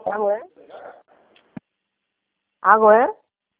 Alô, é? Alô, é?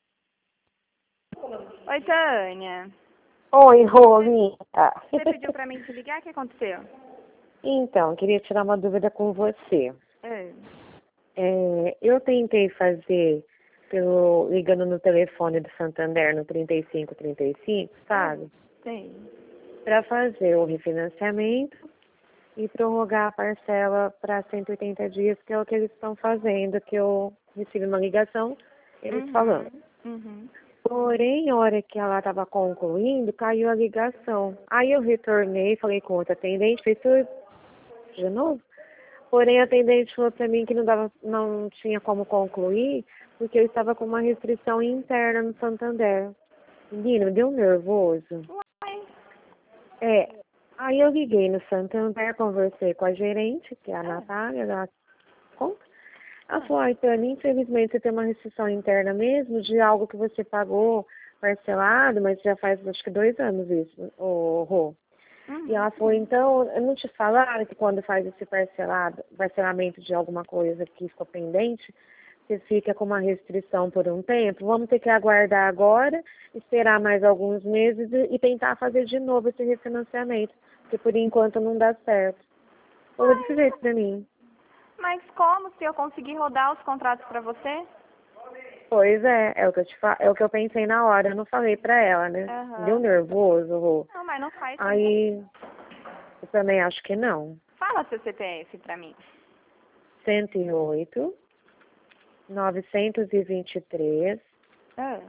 Oi, Tânia. Oi, Rolinha. Você pediu pra mim te ligar? O que aconteceu? Então, queria tirar uma dúvida com você. É. Eu tentei fazer ligando no telefone do Santander no 3535, sabe? Sim. Para fazer o refinanciamento e prorrogar a parcela para 180 dias, que é o que eles estão fazendo, que eu recebi uma ligação, eles falando. Uhum. Porém, a hora que ela estava concluindo, caiu a ligação. Aí eu retornei, falei com outra atendente, fez tudo de novo. Porém, a atendente falou para mim que não tinha como concluir, porque eu estava com uma restrição interna no Santander. Menino, deu nervoso. Uai. Aí eu liguei no Santander, conversei com a gerente, que é a Natália, da conta. Ela falou, Tânia, infelizmente você tem uma restrição interna mesmo de algo que você pagou parcelado, mas já faz acho que 2 anos isso, Rô. E ela falou, então, eu não te falaram que quando faz esse parcelamento de alguma coisa que ficou pendente, você fica com uma restrição por um tempo? Vamos ter que aguardar agora, esperar mais alguns meses e tentar fazer de novo esse refinanciamento, porque por enquanto não dá certo. Falou desse jeito pra mim. Mas como se eu conseguir rodar os contratos pra você? Pois é o que é o que eu pensei na hora, eu não falei pra ela, né? Deu nervoso, Rô. Não, mas não faz sentido. Aí, eu também acho que não. Fala seu CPF pra mim. 108, 923, Ah.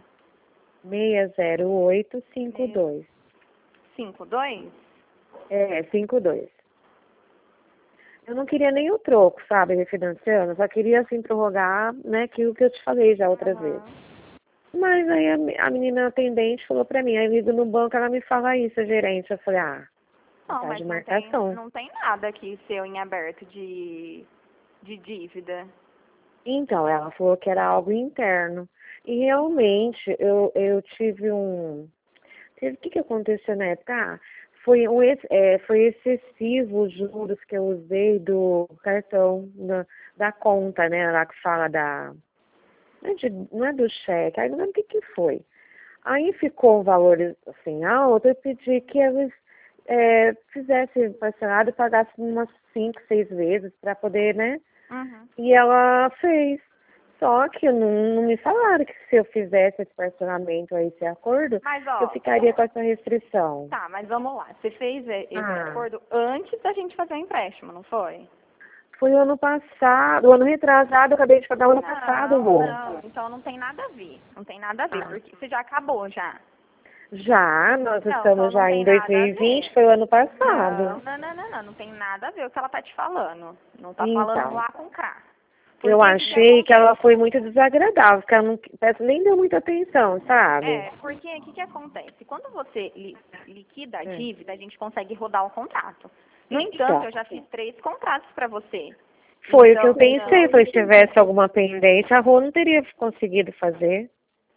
608, 52. 52? 52. Eu não queria nem o troco, sabe, refinanciando, só queria, assim, prorrogar, né, aquilo que eu te falei já outras vezes. Mas aí a menina atendente falou pra mim, aí ligo no banco, ela me fala isso, a gerente. Eu falei, Não, tá mas de marcação. não tem nada aqui seu em aberto de dívida. Então, ela falou que era algo interno. E realmente, eu tive o que aconteceu na época? Foi excessivo os juros que eu usei do cartão, da conta, né, lá que fala não é do cheque, aí não lembro o que foi. Aí ficou um valor assim alto, eu pedi que eles fizessem parcelado e pagassem umas 5, 6 vezes para poder, né? E ela fez. Só que não me falaram que se eu fizesse esse parcelamento aí, esse acordo, Mas, ó, eu ficaria com essa restrição. Tá, mas vamos lá. Você fez esse acordo antes da gente fazer o empréstimo, não foi? Foi o ano passado, o ano retrasado, eu acabei de pagar o ano passado, Rô. Não, então não tem nada a ver. Não tem nada a ver, porque você já acabou já. Já, nós Não, estamos então não já tem em nada a 2020, ver. foi o ano passado. Não tem nada a ver o que ela tá te falando. Não tá falando Então, lá com cá. eu Porque o que achei que acontece? ela foi muito desagradável, porque ela não, parece que nem deu muita atenção, sabe? Porque o que acontece? Quando você liquida a É. dívida, a gente consegue rodar o contrato. No Então, entanto, eu já fiz 3 contratos para você. foi o que eu Então, pensei, foi se tivesse alguma pendência, a Rô não teria conseguido fazer.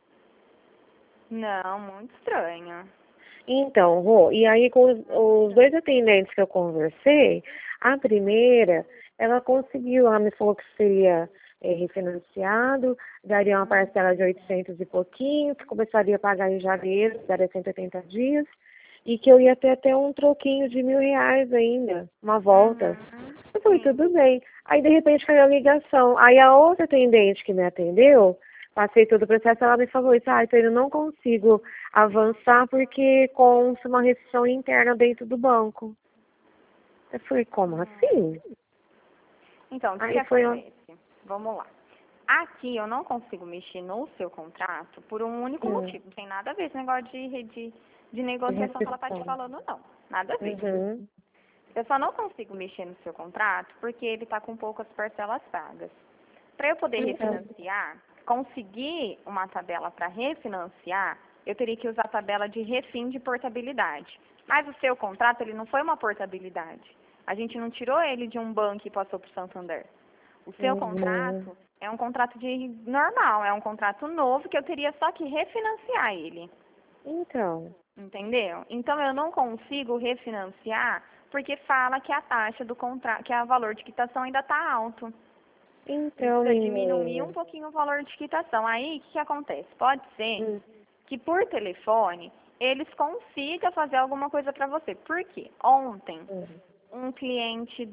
não, muito estranho. Então, Rô, e aí com os 2 atendentes que eu conversei, a primeira, ela conseguiu, ela me falou que seria refinanciado, daria uma parcela de 800 e pouquinho, que começaria a pagar em janeiro, daria 180 dias, e que eu ia ter até um troquinho de R$ 1.000 ainda, uma volta. Eu falei, tudo bem. Aí, de repente, caiu a ligação. Aí, a outra atendente que me atendeu, passei todo o processo, ela me falou isso, então eu não consigo avançar porque consta uma restrição interna dentro do banco. Eu falei, como assim? Então, o que Aí foi, acontece? Vamos lá. Aqui eu não consigo mexer no seu contrato por um único motivo. Não tem nada a ver esse negócio de negociação que ela tá te falando, não. Nada a ver. Eu só não consigo mexer no seu contrato porque ele tá com poucas parcelas pagas. Para eu poder refinanciar, conseguir uma tabela para refinanciar, eu teria que usar a tabela de refim de portabilidade. Mas o seu contrato, ele não foi uma portabilidade. A gente não tirou ele de um banco e passou para o Santander. O seu contrato é um contrato normal, é um contrato novo que eu teria só que refinanciar ele. Então. Entendeu? Então eu não consigo refinanciar porque fala que a taxa do contrato, que o valor de quitação ainda está alto. Então, Precisa diminuir um pouquinho o valor de quitação. Aí, o que acontece? Pode ser que por telefone eles consigam fazer alguma coisa para você. Por quê? Ontem, um cliente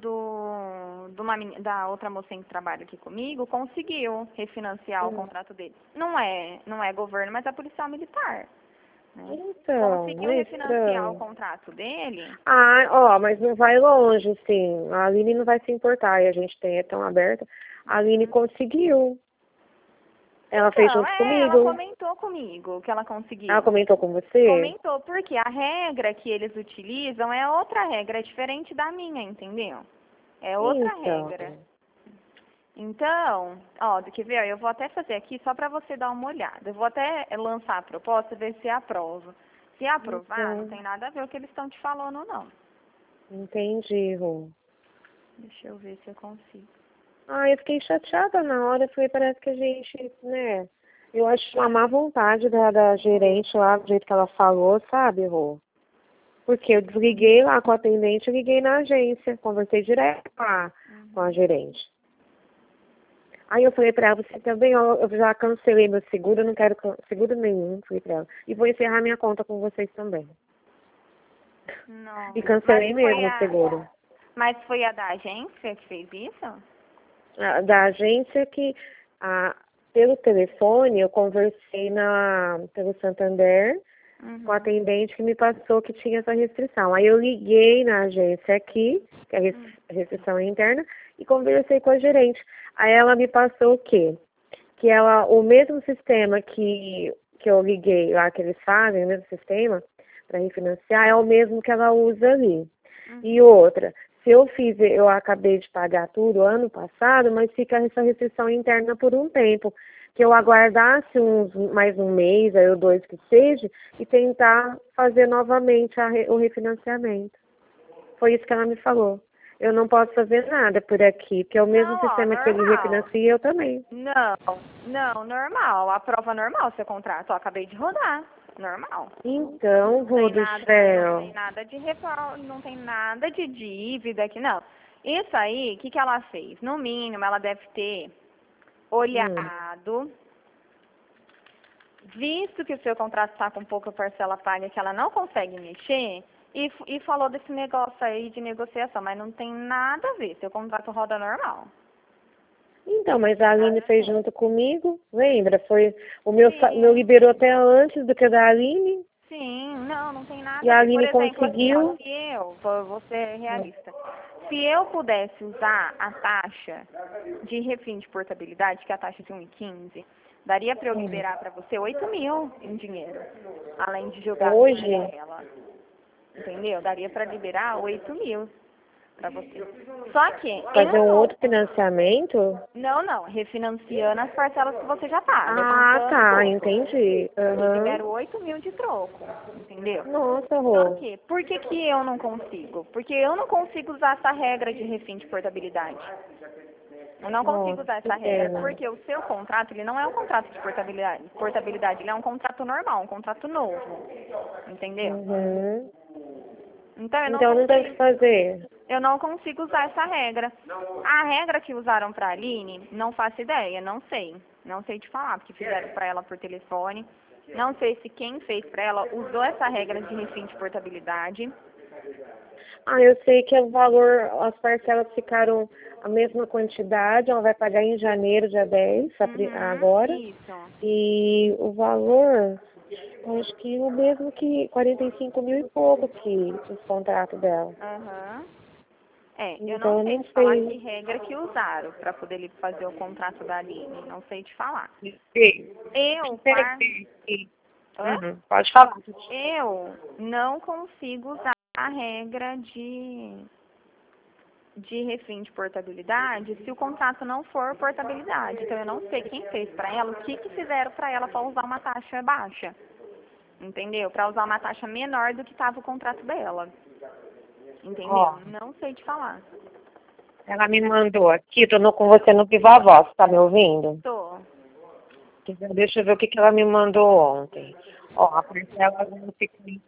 da outra mocinha que trabalha aqui comigo conseguiu refinanciar o contrato dele. Não é governo, mas é policial militar. Né? Então, Conseguiu refinanciar o contrato dele. Mas não vai longe, sim. A Aline não vai se importar, e a gente é tão aberta. A Aline conseguiu. Ela fez junto comigo. Ela comentou comigo que ela conseguiu. Ela comentou com você? Comentou, porque a regra que eles utilizam é outra regra, é diferente da minha, entendeu? É outra regra. Então, quer ver? Eu vou até fazer aqui só para você dar uma olhada. Eu vou até lançar a proposta, ver se aprova. Se aprovar, não tem nada a ver o que eles estão te falando, não. Entendi, Rô. Deixa eu ver se eu consigo. Eu fiquei chateada na hora, parece que a gente, né? Eu acho uma má vontade da gerente lá, do jeito que ela falou, sabe, Rô? Porque eu desliguei lá com a atendente, eu liguei na agência, conversei direto com a gerente. Aí eu falei pra ela, você também, eu já cancelei meu seguro, eu não quero seguro nenhum, falei pra ela. E vou encerrar minha conta com vocês também. Não. E cancelei mesmo o seguro. Mas foi a da agência que fez isso? Da agência que, pelo telefone, eu conversei pelo Santander com a atendente que me passou que tinha essa restrição. Aí eu liguei na agência aqui, que é a restrição interna, e conversei com a gerente. Aí ela me passou o quê? Que o mesmo sistema que eu liguei lá, que eles fazem, o mesmo sistema para refinanciar, é o mesmo que ela usa ali. E outra, se eu acabei de pagar tudo ano passado, mas fica essa restrição interna por um tempo. Que eu aguardasse mais um mês, ou 2 que seja, e tentar fazer novamente o refinanciamento. Foi isso que ela me falou. Eu não posso fazer nada por aqui, porque é o mesmo sistema que ele refinancia, eu também. Não, normal. A prova normal, seu contrato. Acabei de rodar. Normal. Então, Rô do céu. Não tem nada de dívida aqui, não. Isso aí, o que ela fez? No mínimo, ela deve ter olhado, visto que o seu contrato está com pouca parcela paga que ela não consegue mexer, e falou desse negócio aí de negociação, mas não tem nada a ver, seu contrato roda normal. Então, mas a Aline fez junto comigo, lembra? O meu liberou até antes do que o da Aline. Sim, não tem nada e a a ver. Aline Por exemplo, conseguiu. Vou ser realista. Se eu pudesse usar a taxa de refim de portabilidade, que é a taxa de 1,15, daria para eu liberar para você 8 mil em dinheiro, além de jogar hoje ela. Entendeu? Daria para liberar 8 mil para você. Só que... fazer um outro financiamento? Não. Refinanciando as parcelas que você já paga. Tá. Entendi. Eu libero 8 mil de troco. Entendeu? Nossa, Rô. Só que, por que eu não consigo? Porque eu não consigo usar essa regra de refim de portabilidade. Eu não consigo usar essa regra, porque o seu contrato, ele não é um contrato de portabilidade, ele é um contrato normal, um contrato novo. Entendeu? Então, eu não deve fazer. Eu não consigo usar essa regra. A regra que usaram para a Aline, não faço ideia, não sei. Não sei te falar, porque fizeram para ela por telefone. Não sei se quem fez para ela usou essa regra de refim de portabilidade. Eu sei que o valor, as parcelas ficaram a mesma quantidade, ela vai pagar em janeiro, dia 10, agora. Isso. E o valor, acho que o mesmo que 45 mil e pouco que os contratos dela. Eu não sei te falar que regra que usaram para poder fazer o contrato da Aline. Não sei te falar. Pode falar. Eu não consigo usar a regra de refim de portabilidade se o contrato não for portabilidade. Então, eu não sei quem fez para ela, o que fizeram para ela para usar uma taxa baixa. Entendeu? Para usar uma taxa menor do que estava o contrato dela. Entendeu? Não sei te falar. Ela me mandou aqui, tô com você no Viva Voz, tá me ouvindo? Tô. Deixa eu ver o que ela me mandou ontem. A parcela ficou em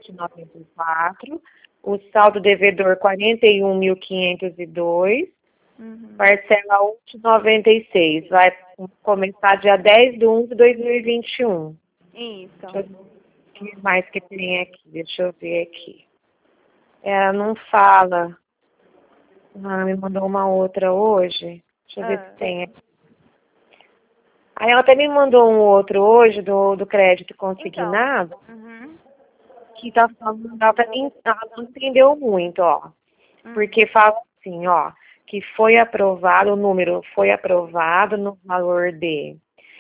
787,94, o saldo devedor 41.502 Parcela 1 de 96. Vai começar dia 10/1/2021. Isso. Deixa eu ver o que mais que tem aqui. Deixa eu ver aqui. Ela não fala. Ela me mandou uma outra hoje. Deixa eu ver se tem aqui. Aí ela até me mandou um outro hoje do crédito consignado. Que tá falando, ela não entendeu muito, ó. Porque fala assim, ó, que foi aprovado, o número foi aprovado no valor de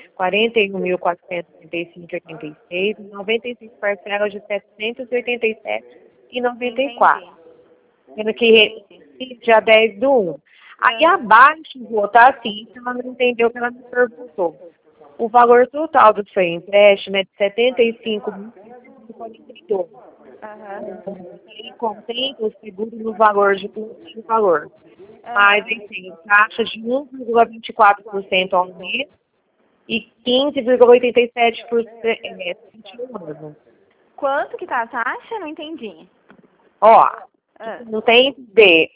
41.435,86, 96 parcelas de 787,94. Sendo que dia 10/1. Aí abaixo, tá assim, ela não entendeu o que ela me perguntou. O valor total do seu empréstimo é de 75.442. Ele contempla o seguro no valor de custo valor. Mas ele tem taxa de 1,24% ao mês e 15,87% ao ano. Quanto que tá a taxa? Não entendi. Ó, não tem de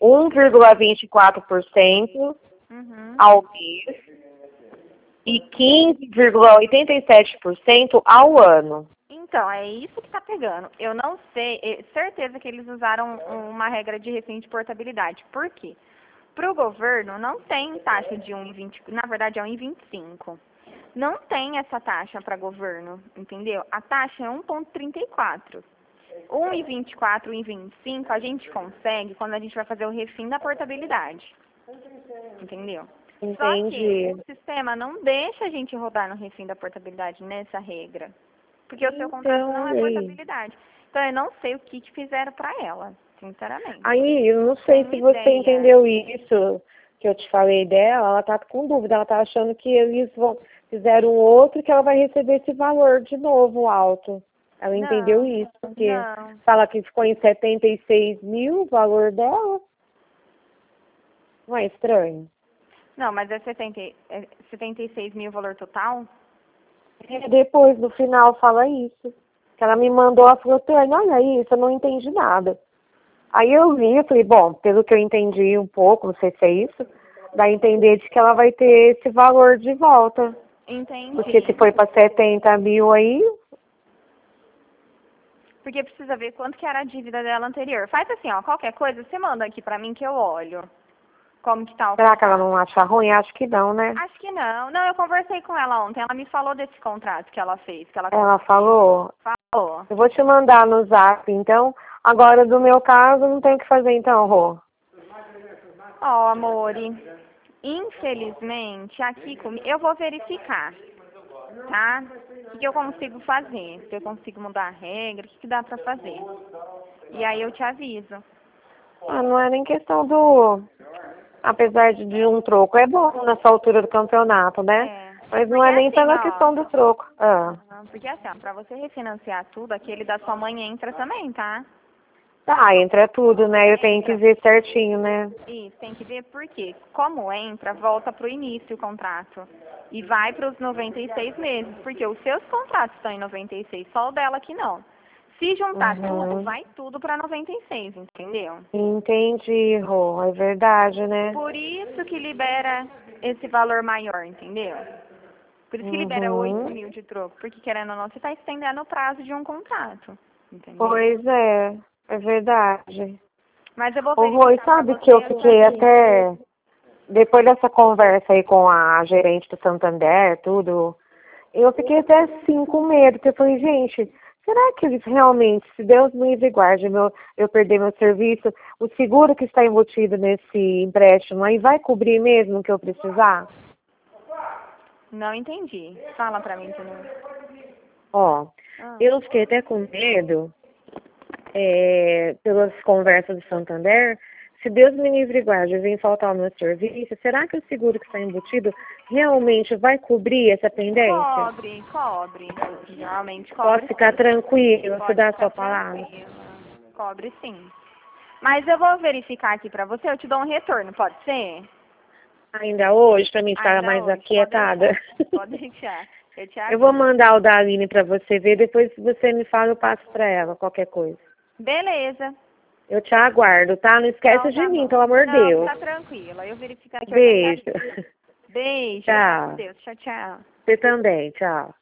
1,24% ao mês e 15,87% ao ano. Então, é isso que tá pegando. Eu não sei, certeza que eles usaram uma regra de refém de portabilidade. Por quê? Para o governo não tem taxa de 1,20, na verdade é 1,25. Não tem essa taxa para governo, entendeu? A taxa é 1,34. 1,24, 1,25 a gente consegue quando a gente vai fazer o refém da portabilidade. Entendeu? Entendi. Só que o sistema não deixa a gente rodar no refém da portabilidade nessa regra. Porque o seu contrato não é portabilidade. Então eu não sei o que fizeram para ela, sinceramente. Aí, eu não sei se você entendeu isso que eu te falei dela, ela tá com dúvida, ela tá achando que eles fizeram outro que ela vai receber esse valor de novo alto. Ela entendeu isso, porque fala que ficou em 76 mil o valor dela. Não é estranho? Não, mas é 76 mil o valor total? Depois, no final, fala isso. Que ela me mandou, ela falou, olha isso, eu não entendi nada. Aí eu vi, eu falei, bom, pelo que eu entendi um pouco, não sei se é isso, dá a entender de que ela vai ter esse valor de volta. Entendi. Porque se foi para 70 mil aí... Porque precisa ver quanto que era a dívida dela anterior. Faz assim, ó, qualquer coisa, você manda aqui pra mim que eu olho. Como que tá o Será contrato. que ela não acha ruim? Acho que não, né? Acho que não. Não, eu conversei com ela ontem, ela me falou desse contrato que ela fez. Que ela falou? Falou. Eu vou te mandar no zap, então. Agora, do meu caso, não tem o que fazer então, Rô. Ó, amore, infelizmente, aqui comigo, eu vou verificar, tá? O que eu consigo fazer, se eu consigo mudar a regra, o que dá pra fazer. E aí eu te aviso. Não é nem questão do... Apesar de um troco, é bom nessa altura do campeonato, né? Mas não é nem assim, pela questão do troco. Porque assim, ó, pra você refinanciar tudo, aquele da sua mãe entra também, tá? Tá, entra tudo, né? Eu tenho que ver certinho, né? Isso, tem que ver porque, como entra, volta pro início o contrato. E vai para os 96 meses, porque os seus contratos estão em 96, só o dela que não. Se juntar tudo, vai tudo para 96, entendeu? Entendi, Rô, é verdade, né? Por isso que libera esse valor maior, entendeu? Por isso que libera 8 mil de troco, porque querendo ou não, você está estendendo o prazo de um contrato, entendeu? Pois é verdade. Mas eu vou Ô, Rô, sabe que eu fiquei até... Depois dessa conversa aí com a gerente do Santander, tudo, eu fiquei até assim com medo, porque eu falei, gente, será que eles realmente, se Deus me livre e guarde eu perder meu serviço, o seguro que está embutido nesse empréstimo aí vai cobrir mesmo o que eu precisar? Não entendi. Fala pra mim, Tânia. Ó, eu fiquei até com medo, pelas conversas do Santander, se Deus me livre e guarde, eu vim faltar o meu serviço, será que o seguro que está embutido realmente vai cobrir essa pendência? Cobre. Realmente cobre. Posso ficar tranquila, você dá a sua palavra? Cobre sim. Mas eu vou verificar aqui pra você, eu te dou um retorno, pode ser? Ainda hoje, pra mim ficar mais aquietada? Pode deixar. Eu vou mandar o da Aline pra você ver, depois se você me fala, eu passo pra ela, qualquer coisa. Beleza. Eu te aguardo, tá? Não esquece de mim, pelo amor de Deus. Tá tranquila. Eu verificar aqui. Beijo. Beijo. Tchau. Deus. Tchau, tchau. Você também, tchau.